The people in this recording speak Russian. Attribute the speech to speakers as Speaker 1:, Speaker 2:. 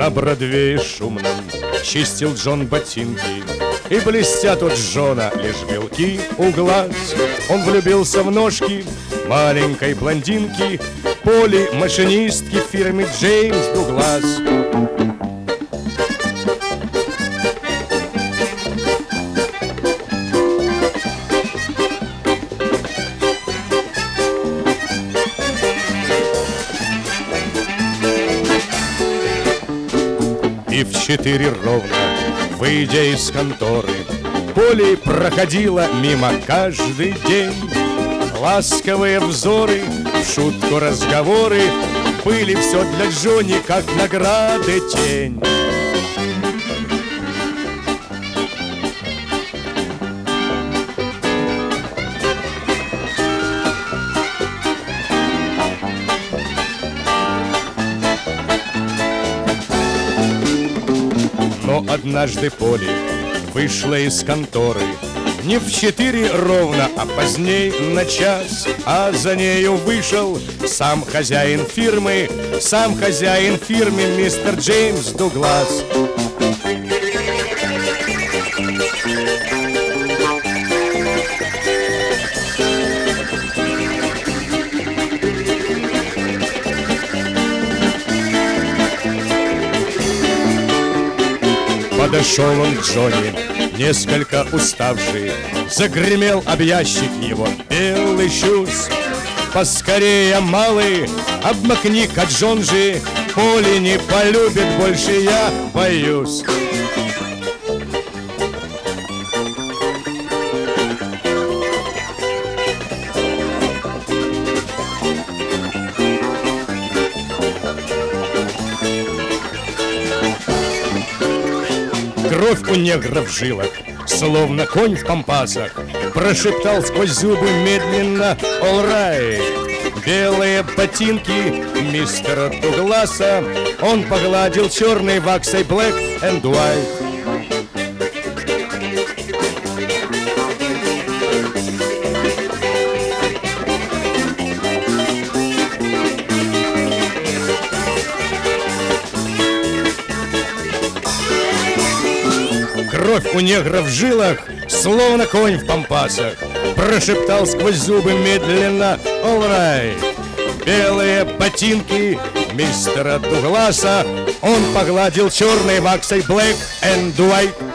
Speaker 1: На Бродвее шумном чистил Джон ботинки, и блестят у Джона лишь белки у глаз. Он влюбился в ножки маленькой блондинки, Поли, машинистки в фирме Джеймс Дуглас. И в 4 ровно, выйдя из конторы, Поли проходила мимо каждый день. Ласковые взоры, в шутку разговоры были все для Джонни, как награды тень. Но однажды Поли вышла из конторы не в 4 ровно, а поздней на час. А за нею вышел сам хозяин фирмы мистер Джеймс Дуглас. Подошел он к Джонни, несколько уставший, загремел об ящик его белый шуз. Поскорее, малый, обмакни-ка, Джонжи, Поли не полюбит больше, я боюсь. Кровь у негра в жилах, словно конь в пампасах, прошептал сквозь зубы медленно «All right». Белые ботинки мистера Дугласа он погладил черной ваксой black and white. Кровь у негра в жилах, словно конь в пампасах, прошептал сквозь зубы медленно «All right». Белые ботинки мистера Дугласа он погладил черной ваксой black and white.